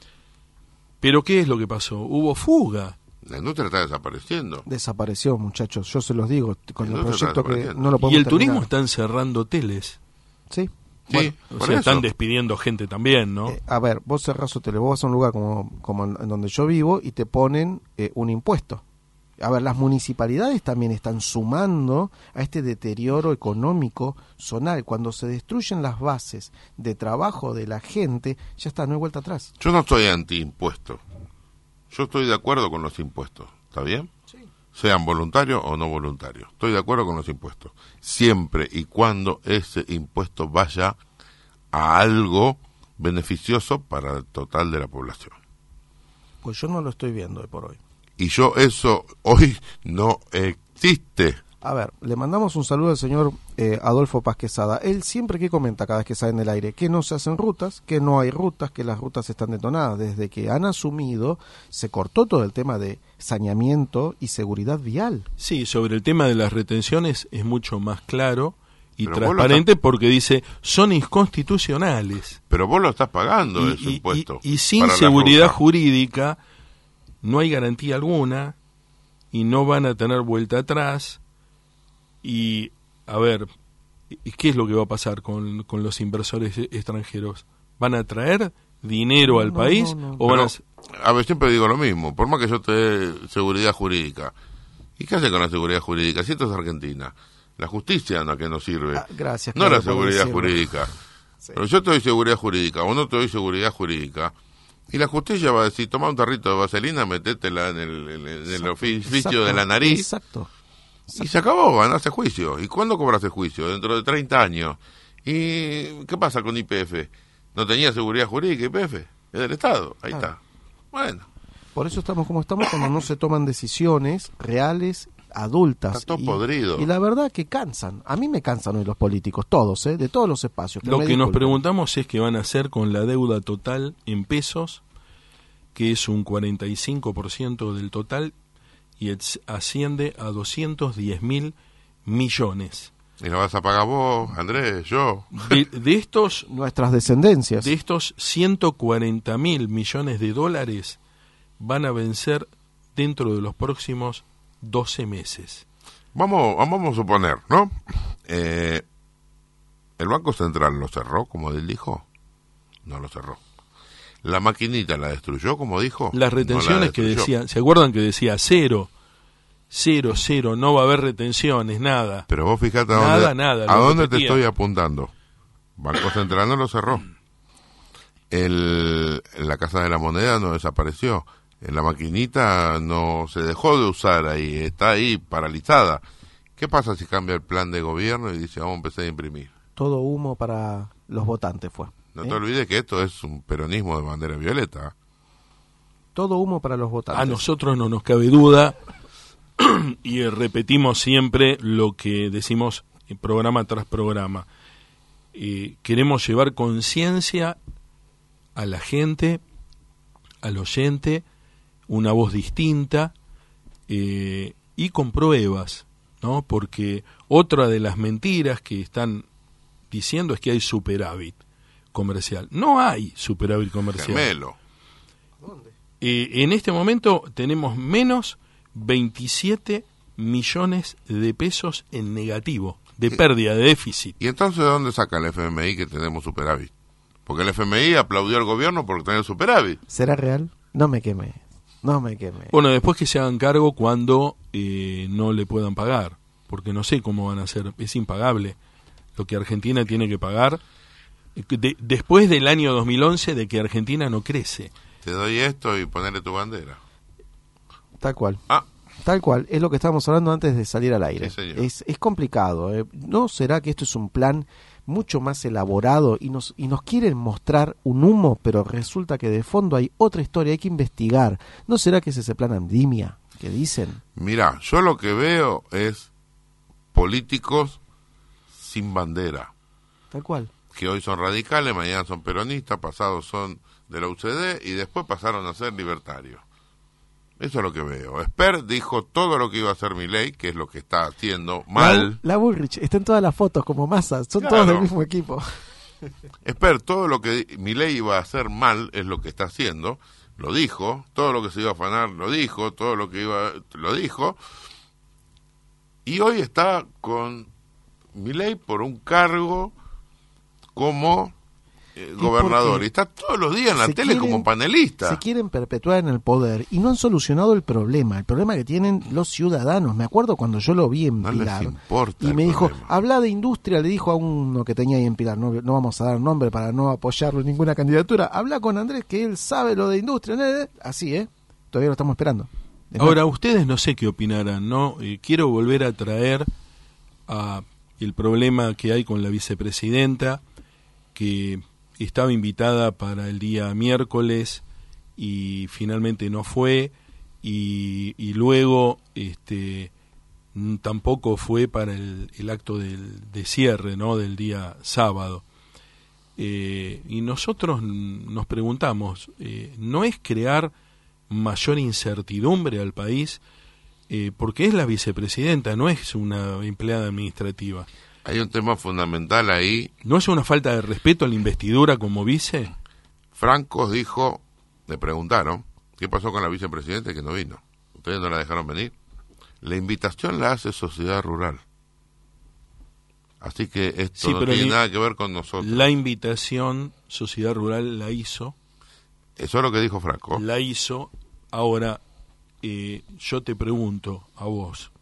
Pero ¿qué es lo que pasó? Hubo fuga. La industria está desapareciendo. Desapareció, muchachos, yo se los digo, con La el industria proyecto está que desapareciendo. no lo podemos Y el terminar. turismo están cerrando hoteles. Sí. Sí, Bueno, O por sea, eso. están despidiendo gente también, ¿no? Eh, a ver, vos cerrás hoteles, vos vas a un lugar como, como en en donde yo vivo y te ponen eh, un impuesto. A ver, las municipalidades también están sumando a este deterioro económico zonal. Cuando se destruyen las bases de trabajo de la gente, ya está, no hay vuelta atrás. Yo no estoy anti-impuestos. Yo estoy de acuerdo con los impuestos. ¿Está bien? Sí. Sean voluntarios o no voluntarios. Estoy de acuerdo con los impuestos. Siempre y cuando ese impuesto vaya a algo beneficioso para el total de la población. Pues yo no lo estoy viendo hoy por hoy. Y yo eso hoy no existe. A ver, le mandamos un saludo al señor eh, Adolfo Paz Quesada. Él siempre que comenta cada vez que sale en el aire que no se hacen rutas, que no hay rutas, que las rutas están detonadas. Desde que han asumido, se cortó todo el tema de saneamiento y seguridad vial. Sí, sobre el tema de las retenciones es mucho más claro y Pero vos lo transparente porque dice, son inconstitucionales. Pero vos lo estás pagando Y, ese y- impuesto. y- y sin para la seguridad ruta. jurídica no hay garantía alguna y no van a tener vuelta atrás. Y, a ver, ¿y ¿qué es lo que va a pasar con, con los inversores e- extranjeros? ¿Van a traer dinero al No, país no, no. o van a... Pero, a ver, siempre digo lo mismo. Por más que yo te dé seguridad jurídica. ¿Y qué hace con la seguridad jurídica? Si esto es Argentina. La justicia no que nos sirve. Ah, gracias, No claro, la por seguridad decirlo. jurídica. Sí. Pero yo te doy seguridad jurídica o no te doy seguridad jurídica. Y la justicia va a decir, toma un tarrito de vaselina, metétela en el, en el- en el oficio Exacto, de la nariz. Exacto. Y se acabó, ganaste juicio. ¿Y cuándo cobras el juicio? Dentro de treinta años. ¿Y qué pasa con Y P F? ¿No tenía seguridad jurídica Y P F? Es del Estado, ahí Claro. está. Bueno, Por eso estamos como estamos cuando no se toman decisiones reales, adultas. Está todo y, podrido. Y la verdad que cansan. A mí me cansan hoy los políticos, todos, ¿eh? De todos los espacios. Lo me que nos disculpen. preguntamos es qué van a hacer con la deuda total en pesos, que es un cuarenta y cinco por ciento del total y ex- asciende a doscientos diez mil millones. y lo vas a pagar vos, Andrés, yo. De, de estos Nuestras descendencias. de estos ciento cuarenta mil millones de dólares van a vencer dentro de los próximos doce meses. Vamos, vamos a suponer, ¿no? Eh, ¿El Banco Central lo cerró, como él dijo? No lo cerró. ¿La maquinita la destruyó, como dijo? Las No retenciones la que destruyó. decían, ¿se acuerdan que decía cero? Cero, cero, no va a haber retenciones, nada. Pero vos fijate a Nada, dónde, nada, a lo dónde te repetía. estoy apuntando. Banco Central no lo cerró. El, la Casa de la Moneda no desapareció. La maquinita no se dejó de usar ahí, está ahí paralizada. ¿Qué pasa si cambia el plan de gobierno y dice vamos a empezar a imprimir? Todo humo para los votantes fue. No ¿eh? te olvides que esto es un peronismo de bandera violeta. Todo humo para los votantes. A nosotros no nos cabe duda y eh, repetimos siempre lo que decimos en programa tras programa. Eh, queremos llevar conciencia a la gente, al oyente, una voz distinta eh, y con pruebas, ¿no? Porque otra de las mentiras que están diciendo es que hay superávit comercial. No hay superávit comercial. Gemelo. Eh, en este momento tenemos menos veintisiete millones de pesos en negativo, de pérdida, de déficit. ¿Y entonces de dónde saca el F M I que tenemos superávit? Porque el F M I aplaudió al gobierno por tener superávit. ¿Será real? No me queme, no me queme. Bueno, después que se hagan cargo cuando eh, no le puedan pagar, porque no sé cómo van a hacer, es impagable lo que Argentina tiene que pagar de, después del año dos mil once, de que Argentina no crece. Te doy esto y ponerle tu bandera. Tal cual. Ah. Tal cual, es lo que estábamos hablando antes de salir al aire. Sí, señor. es, es complicado. ¿eh? ¿No será que esto es un plan mucho más elaborado y nos, y nos quieren mostrar un humo, pero resulta que de fondo hay otra historia, hay que investigar? ¿No será que es ese plan Andimia que dicen? Mirá, yo lo que veo es políticos sin bandera. Tal cual. Que hoy son radicales, mañana son peronistas, pasados son de la U C D y después pasaron a ser libertarios. Eso es lo que veo. Esper dijo todo lo que iba a hacer Milei, que es lo que está haciendo mal. La, la Bullrich, está en todas las fotos como Massa, son Claro. todos del mismo equipo. Esper, todo lo que Milei iba a hacer mal es lo que está haciendo. Lo dijo. Todo lo que se iba a afanar lo dijo. Todo lo que iba lo dijo. Y hoy está con Milei por un cargo como eh, gobernador. Y está todos los días en la se tele quieren- como panelista. Se quieren perpetuar en el poder y no han solucionado el problema, el problema que tienen los ciudadanos. Me acuerdo cuando yo lo vi en No les Pilar importa y el me dijo, problema. habla de industria, le dijo a uno que tenía ahí en Pilar, no, no vamos a dar nombre para no apoyarlo en ninguna candidatura, habla con Andrés que él sabe lo de industria, ¿no? Así, ¿eh? Todavía lo estamos esperando. Es Ahora, ustedes no sé qué opinarán, ¿no? Eh, quiero volver a traer a el problema que hay con la vicepresidenta, que estaba invitada para el día miércoles y finalmente no fue, y, y luego este mm, tampoco fue para el, el acto del, de cierre, ¿no?, del día sábado. Eh, y nosotros nos preguntamos, eh, ¿no es crear mayor incertidumbre al país? Eh, porque es la vicepresidenta, no es una empleada administrativa. Hay un tema fundamental ahí. ¿No es una falta de respeto a la investidura como vice? Francos dijo, le preguntaron, ¿qué pasó con la vicepresidenta que no vino? ¿Ustedes no la dejaron venir? La invitación la hace Sociedad Rural. Así que esto Sí, no pero tiene la- nada que ver con nosotros. La invitación, Sociedad Rural la hizo, Eso es lo que dijo Franco. la hizo. Ahora, eh, yo te pregunto a vos,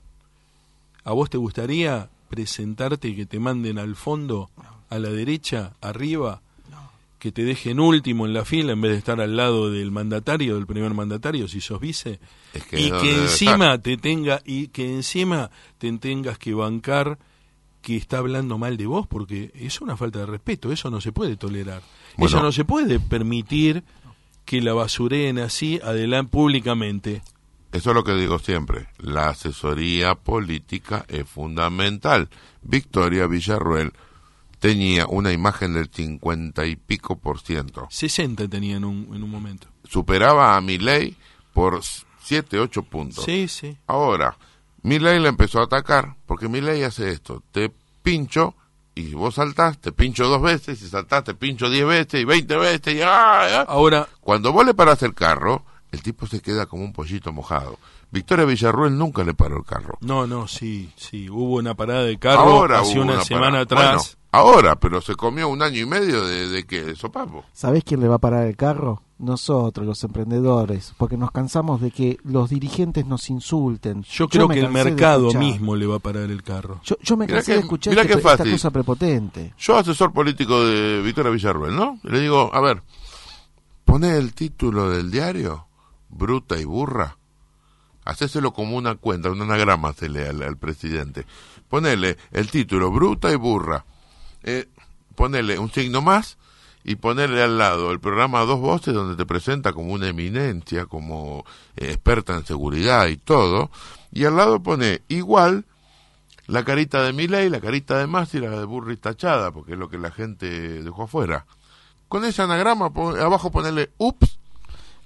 ¿a vos te gustaría presentarte y que te manden al fondo, a la derecha, arriba, que te dejen último en la fila en vez de estar al lado del mandatario, del primer mandatario, si sos vice, Es que y es donde que debe encima estar. te tenga y que encima te tengas que bancar que está hablando mal de vos, porque es una falta de respeto, eso no se puede tolerar. Bueno. Eso no se puede permitir que la basureen así adelante públicamente. Eso es lo que digo siempre. La asesoría política es fundamental. Victoria Villarruel tenía una imagen del cincuenta y pico por ciento. sesenta tenía en un, en un momento. Superaba a Milei por siete, ocho puntos. Sí, sí. Ahora, Milei le empezó a atacar, porque Milei hace esto, te pincho, y vos saltás, te pincho dos veces, y saltás, te pincho diez veces, y veinte veces, y ¡ah! Ahora, Cuando vos le parás el carro, el tipo se queda como un pollito mojado. Victoria Villarruel nunca le paró el carro. no, no, sí, sí, hubo una parada de carro Ahora hace hubo una, una semana parada. atrás. Bueno, ahora, pero se comió un año y medio de, de qué, de sopapo. ¿Sabés quién le va a parar el carro? Nosotros, los emprendedores, porque nos cansamos de que los dirigentes nos insulten. Yo creo me que el cansé de mercado escuchar. mismo le va a parar el carro. Yo, yo me Mirá cansé que- de escuchar mirá este- qué esta fácil. cosa prepotente. Yo, asesor político de Victoria Villarruel, ¿no? Le digo, a ver, poné el título del diario, bruta y burra. Hacéselo como una cuenta, un anagrama se lee al, al presidente. Ponele el título, bruta y burra. Eh, ponele un signo más y ponerle al lado el programa Dos Voces, donde te presenta como una eminencia, como eh, experta en seguridad y todo. Y al lado pone igual la carita de Milei, la carita de Massa y la de Burri tachada, porque es lo que la gente dejó afuera. Con ese anagrama, pon- abajo ponerle ups.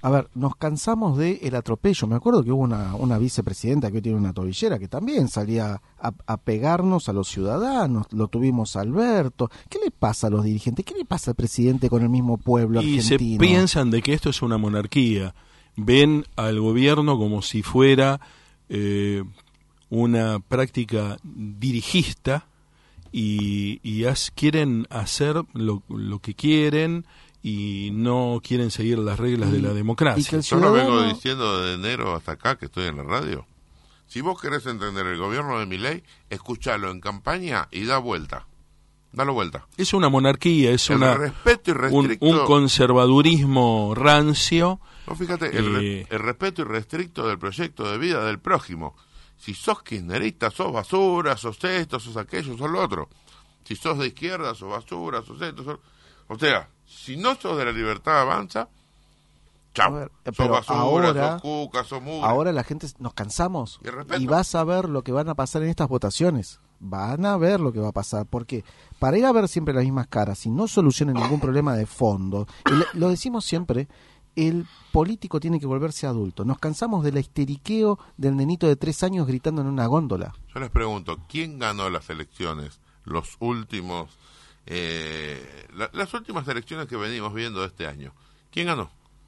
A ver, nos cansamos de el atropello. Me acuerdo que hubo una, una vicepresidenta que hoy tiene una tobillera que también salía a, a pegarnos a los ciudadanos. Lo tuvimos a Alberto. ¿Qué le pasa a los dirigentes? ¿Qué le pasa al presidente con el mismo pueblo y argentino? Y se piensan de que esto es una monarquía. Ven al gobierno como si fuera eh, una práctica dirigista y, y as, quieren hacer lo, lo que quieren y no quieren seguir las reglas y, de la democracia. Yo lo vengo diciendo de enero hasta acá que estoy en la radio. Si vos querés entender el gobierno de Milei, escuchalo en campaña y da vuelta. Dalo vuelta. Es una monarquía, es el una respeto irrestricto, un, un conservadurismo rancio. No, fíjate, el, eh, re, el respeto irrestricto del proyecto de vida del prójimo. Si sos kirchnerista, sos basura, sos esto, sos aquello, sos lo otro. Si sos de izquierda, sos basura, sos esto, sos... O sea, si no sos de la libertad avanza, chao. Ver, sos basura, ahora, sos cuca, sos mugre. Ahora la gente, nos cansamos. Y, y vas a ver lo que van a pasar en estas votaciones. Van a ver lo que va a pasar. Porque para ir a ver siempre las mismas caras, si no solucionan ningún problema de fondo, el, lo decimos siempre, el político tiene que volverse adulto. Nos cansamos del histeriqueo del nenito de tres años gritando en una góndola. Yo les pregunto, ¿quién ganó las elecciones? Los últimos... Eh, la, las últimas elecciones que venimos viendo de este año. ¿Quién ganó?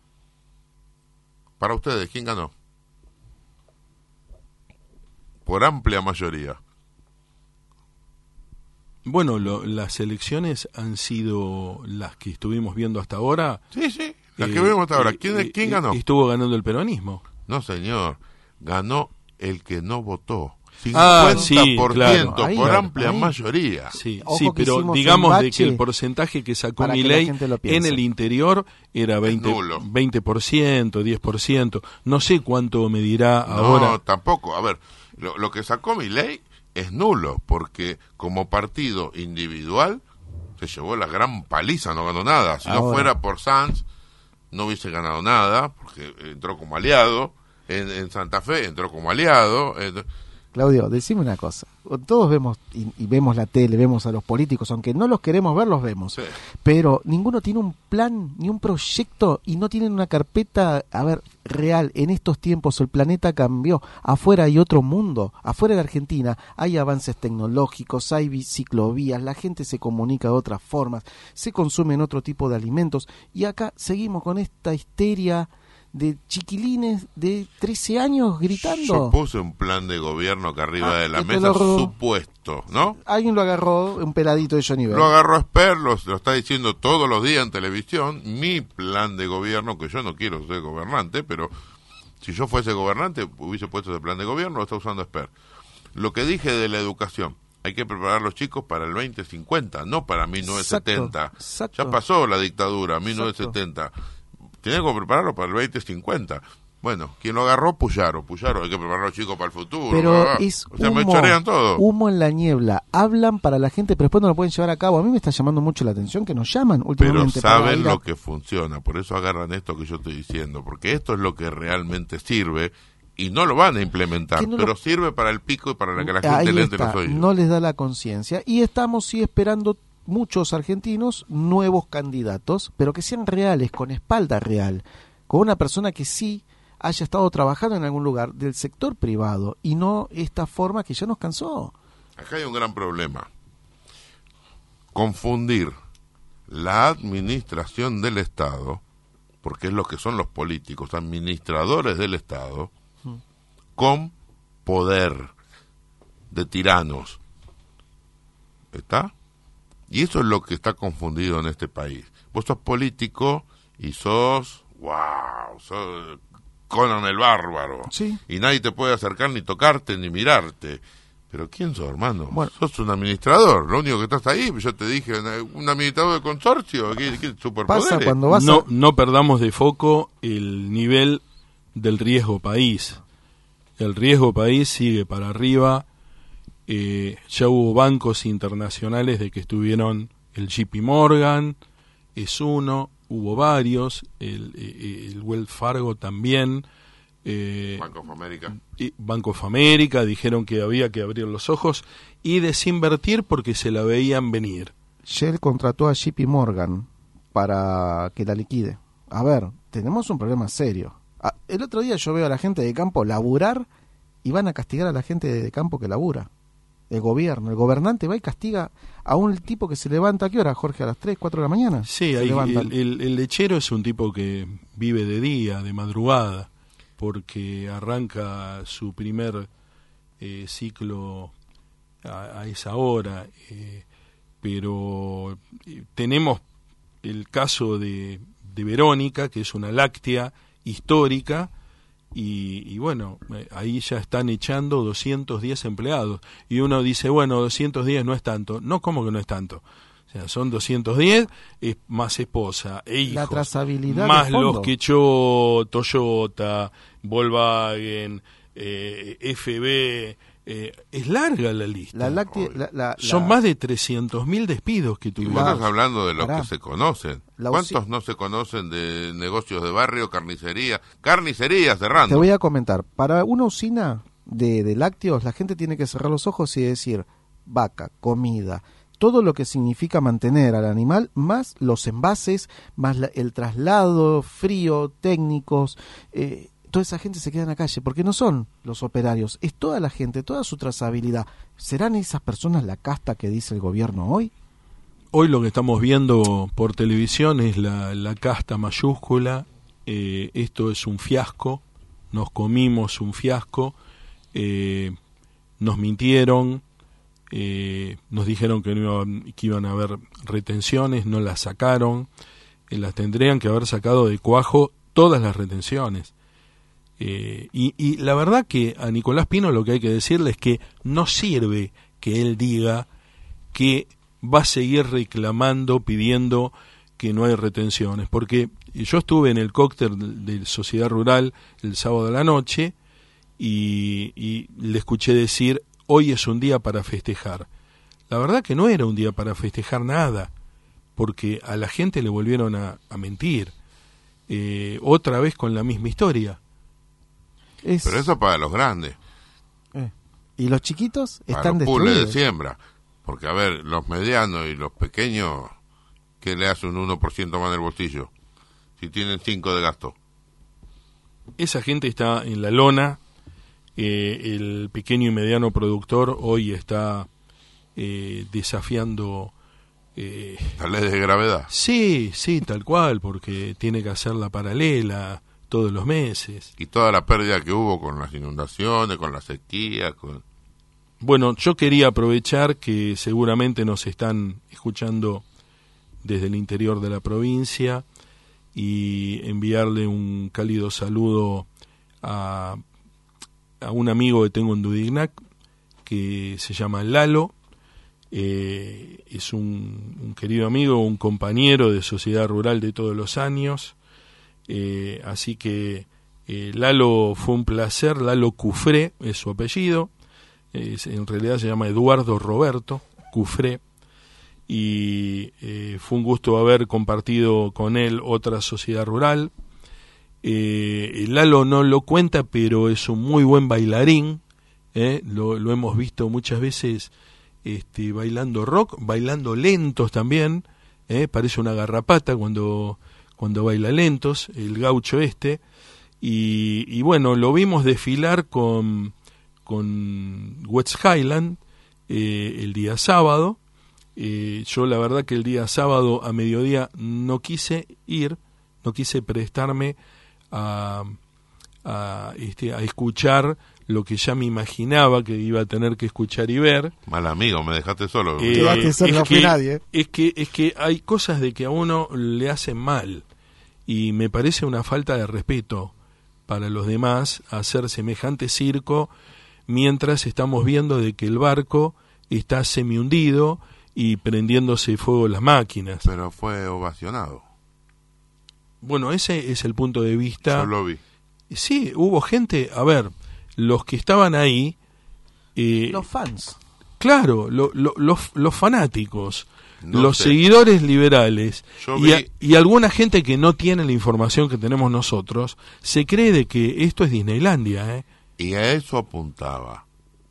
Para ustedes, ¿quién ganó? Por amplia mayoría. Bueno, lo, las elecciones han sido las que estuvimos viendo hasta ahora. Sí, sí, las eh, que vemos hasta ahora. ¿Quién, eh, ¿quién ganó? Estuvo ganando el peronismo. No, señor. Ganó el que no votó. Ah, sí, claro. Ahí, por amplia ahí. mayoría. Sí, sí, pero digamos de que el porcentaje que sacó Milei en el interior era veinte por ciento, diez por ciento. No sé cuánto medirá no, ahora. No, tampoco. A ver, lo, lo que sacó Milei es nulo, porque como partido individual se llevó la gran paliza, no ganó nada. Si ahora. no fuera por Sanz, no hubiese ganado nada, porque entró como aliado. En, en Santa Fe entró como aliado. En, Claudio, decime una cosa. Todos vemos y, y vemos la tele, vemos a los políticos, aunque no los queremos ver, los vemos. Sí. Pero ninguno tiene un plan ni un proyecto y no tienen una carpeta, a ver, real. En estos tiempos el planeta cambió. Afuera hay otro mundo. Afuera de Argentina hay avances tecnológicos, hay ciclovías, la gente se comunica de otras formas, se consumen otro tipo de alimentos. Y acá seguimos con esta histeria de chiquilines de trece años gritando. Yo puse un plan de gobierno acá arriba ah, de la mesa, supuesto, ¿no? Alguien lo agarró, un peladito de Johnny Bell. Lo agarró Esper, lo, lo está diciendo todos los días en televisión, mi plan de gobierno, que yo no quiero ser gobernante, pero si yo fuese gobernante hubiese puesto ese plan de gobierno, lo está usando Esper. Lo que dije de la educación, hay que preparar a los chicos para el veinte cincuenta, no para mil novecientos setenta. Exacto, exacto. Ya pasó la dictadura, mil novecientos setenta. Tienen que prepararlo para el veinte cincuenta. Bueno, quien lo agarró, Puyaro. Puyaro, hay que preparar a los chicos para el futuro. Pero ah, es o sea, humo, me chorean todo. humo en la niebla. Hablan para la gente, pero después no lo pueden llevar a cabo. A mí me está llamando mucho la atención que nos llaman últimamente. Pero saben a... lo que funciona, por eso agarran esto que yo estoy diciendo, porque esto es lo que realmente sirve y no lo van a implementar, no pero lo... sirve para el pico y para la que la gente le entre los oídos. No les da la conciencia y estamos sí esperando muchos argentinos nuevos candidatos, pero que sean reales, con espalda real, con una persona que sí haya estado trabajando en algún lugar del sector privado y no esta forma que ya nos cansó. Acá hay un gran problema. Confundir la administración del Estado, porque es lo que son los políticos, administradores del Estado, hmm. con poder de tiranos. ¿Está? Y eso es lo que está confundido en este país. Vos sos político y sos... ¡Wow! Sos Conan el Bárbaro. Sí. Y nadie te puede acercar, ni tocarte, ni mirarte. Pero ¿quién sos, hermano? Bueno. Sos un administrador. Lo único que estás ahí, yo te dije, un administrador de consorcio. ¿Qué, qué superpoderes? Pasa cuando vas no, a... no perdamos de foco el nivel del riesgo país. El riesgo país sigue para arriba. Eh, ya hubo bancos internacionales de que estuvieron el J P Morgan, es uno... Hubo varios, el, el, el Wells Fargo también. Eh, Bank of America. Bank of America, dijeron que había que abrir los ojos y desinvertir porque se la veían venir. Shell contrató a J P Morgan para que la liquide. A ver, tenemos un problema serio. Ah, el otro día yo veo a la gente de campo laburar y van a castigar a la gente de campo que labura. El gobierno, el gobernante va y castiga a un tipo que se levanta, ¿a qué hora, Jorge? ¿A las tres, cuatro de la mañana? Sí, se ahí, levantan. el, el, el lechero es un tipo que vive de día, de madrugada, porque arranca su primer eh, ciclo a, a esa hora, eh, pero eh, tenemos el caso de, de Verónica, que es una láctea histórica, y, y bueno, eh, ahí ya están echando doscientos diez empleados, y uno dice, bueno, doscientos diez no es tanto. No, ¿cómo que no es tanto? O sea, son doscientos diez, es más esposa e hijos, La trazabilidad más de fondo. los que echó Toyota, Volkswagen, eh, F B, eh, es larga la lista. La láctea, la, la, Son la- más de trescientos mil despidos que Y tuvimos. vos La- estás hablando de los pará. que se conocen. La ¿Cuántos usi- no se conocen de negocios de barrio, carnicería? Carnicería cerrando. Te voy a comentar, para una usina de, de lácteos, la gente tiene que cerrar los ojos y decir, vaca, comida, todo lo que significa mantener al animal, más los envases, más la- el traslado, frío, técnicos, eh, toda esa gente se queda en la calle, porque no son los operarios, es toda la gente, toda su trazabilidad. ¿Serán esas personas la casta que dice el gobierno hoy? Hoy lo que estamos viendo por televisión es la, la casta mayúscula. Eh, esto es un fiasco, nos comimos un fiasco, eh, nos mintieron, eh, nos dijeron que, no iban, que iban a haber retenciones, no las sacaron, eh, las tendrían que haber sacado de cuajo todas las retenciones. Eh, y, y la verdad que a Nicolás Pino lo que hay que decirle es que no sirve que él diga que va a seguir reclamando, pidiendo que no hay retenciones, porque yo estuve en el cóctel de Sociedad Rural el sábado a la noche y, y le escuché decir, hoy es un día para festejar. La verdad que no era un día para festejar nada, porque a la gente le volvieron a, a mentir, eh, otra vez con la misma historia. Es- Pero eso para los grandes, eh. ¿Y los chiquitos para están los pules de destruidos? siembra. Porque, a ver, los medianos y los pequeños, ¿qué le hace un uno por ciento más en el bolsillo? Si tienen cinco de gasto. Esa gente está en la lona, eh, el pequeño y mediano productor hoy está eh, desafiando... Eh, La ley de gravedad. sí, sí, tal cual, porque tiene que hacer la paralela todos los meses. Y toda la pérdida que hubo con las inundaciones, con la sequía, con... Bueno, yo quería aprovechar que seguramente nos están escuchando desde el interior de la provincia y enviarle un cálido saludo a, a un amigo que tengo en Dudignac que se llama Lalo. Eh, es un, un querido amigo, un compañero de Sociedad Rural de todos los años. Eh, así que eh, Lalo, fue un placer. Lalo Cufré es su apellido. Es, en realidad se llama Eduardo Roberto Cufré, y eh, fue un gusto haber compartido con él otra sociedad rural. Eh, Lalo no lo cuenta, pero es un muy buen bailarín, eh, lo, lo hemos visto muchas veces este, bailando rock, bailando lentos también, eh, parece una garrapata cuando, cuando baila lentos, el gaucho este, y, y bueno, lo vimos desfilar con... con West Highland eh, el día sábado. Eh, yo la verdad que el día sábado a mediodía no quise ir, no quise prestarme a, a, este, a escuchar lo que ya me imaginaba que iba a tener que escuchar y ver. Mal amigo, me dejaste solo. Eh, Quedaste solo, es no fue que- nadie. Es que, es que hay cosas de que a uno le hacen mal y me parece una falta de respeto para los demás hacer semejante circo mientras estamos viendo de que el barco está semi hundido y prendiéndose fuego las máquinas. Pero fue ovacionado. Bueno, ese es el punto de vista. Yo lo vi. Sí, hubo gente, a ver, los que estaban ahí, eh, Los fans. claro, lo- lo- los, los fanáticos, No los sé. seguidores liberales Yo y, a- vi- y alguna gente que no tiene la información que tenemos nosotros, se cree de que esto es Disneylandia, ¿eh? Y a eso apuntaba.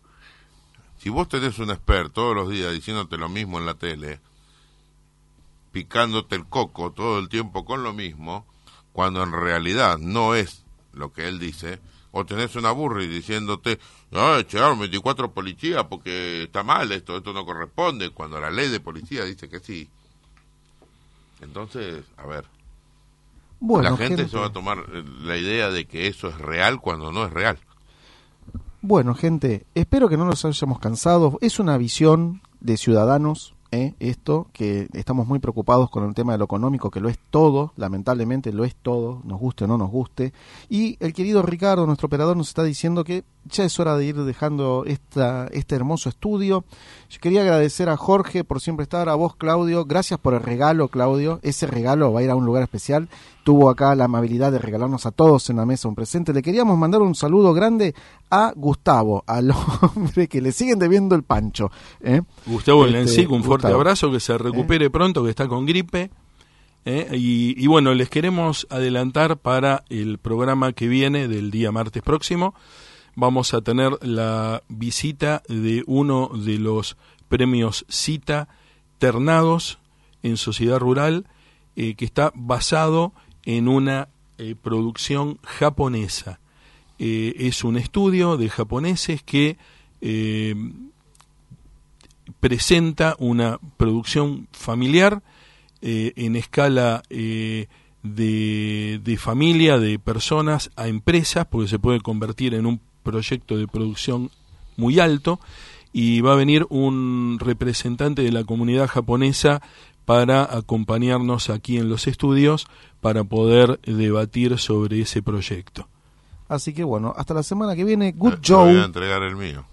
Si vos tenés un experto todos los días diciéndote lo mismo en la tele, picándote el coco todo el tiempo con lo mismo, cuando en realidad no es lo que él dice, o tenés una burri diciéndote, ah, llegaron veinticuatro policías porque está mal esto, esto no corresponde, cuando la ley de policía dice que sí. Entonces, a ver, bueno, la gente, gente se va a tomar la idea de que eso es real cuando no es real. Bueno, gente, espero que no nos hayamos cansado. Es una visión de ciudadanos, ¿eh? Esto, que estamos muy preocupados con el tema de lo económico, que lo es todo, lamentablemente lo es todo, nos guste o no nos guste. Y el querido Ricardo, nuestro operador, nos está diciendo que ya es hora de ir dejando esta, este hermoso estudio. Yo quería agradecer a Jorge por siempre estar, a vos, Claudio. Gracias por el regalo, Claudio. Ese regalo va a ir a un lugar especial. Tuvo acá la amabilidad de regalarnos a todos en la mesa un presente. Le queríamos mandar un saludo grande a Gustavo, al hombre que le siguen debiendo el pancho, ¿eh? Gustavo Este, Lencic, un fuerte Gustavo. abrazo, que se recupere ¿Eh? pronto, que está con gripe. ¿eh? Y, y bueno, les queremos adelantar para el programa que viene del día martes próximo. Vamos a tener la visita de uno de los premios Cita ternados en Sociedad Rural, eh, que está basado en una eh, producción japonesa. Eh, es un estudio de japoneses que eh, presenta una producción familiar eh, en escala eh, de, de familia, de personas a empresas, porque se puede convertir en un proyecto de producción muy alto, y va a venir un representante de la comunidad japonesa para acompañarnos aquí en los estudios para poder debatir sobre ese proyecto. Así que bueno, hasta la semana que viene. Good Yo Joe. voy a entregar el mío.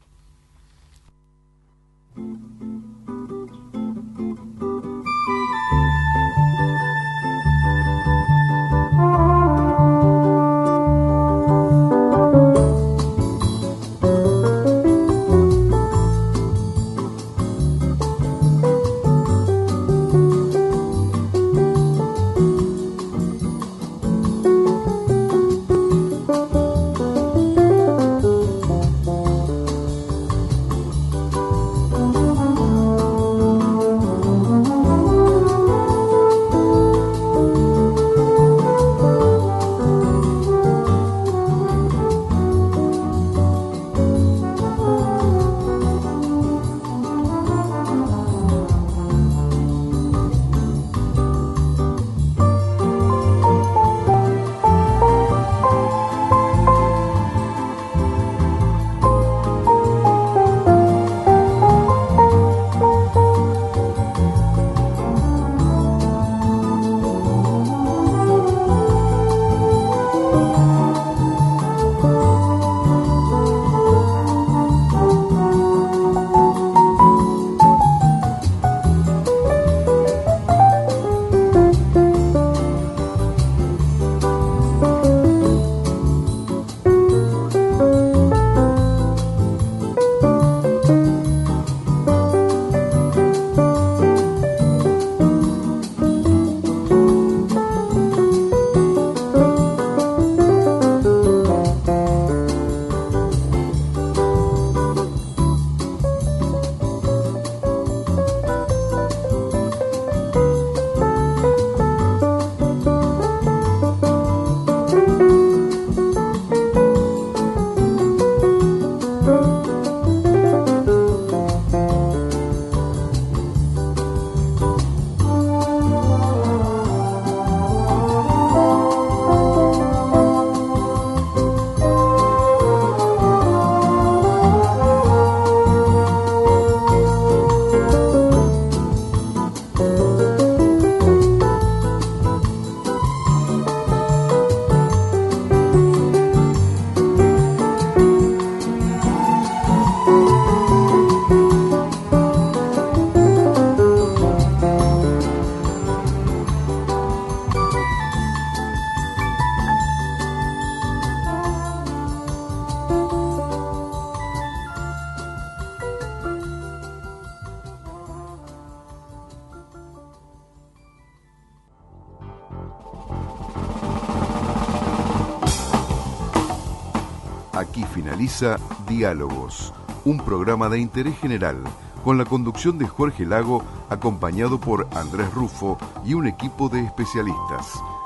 Aquí finaliza Diálogos, un programa de interés general, con la conducción de Jorge Lago, acompañado por Andrés Rufo y un equipo de especialistas.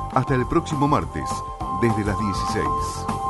Hasta el próximo martes, desde las dieciséis.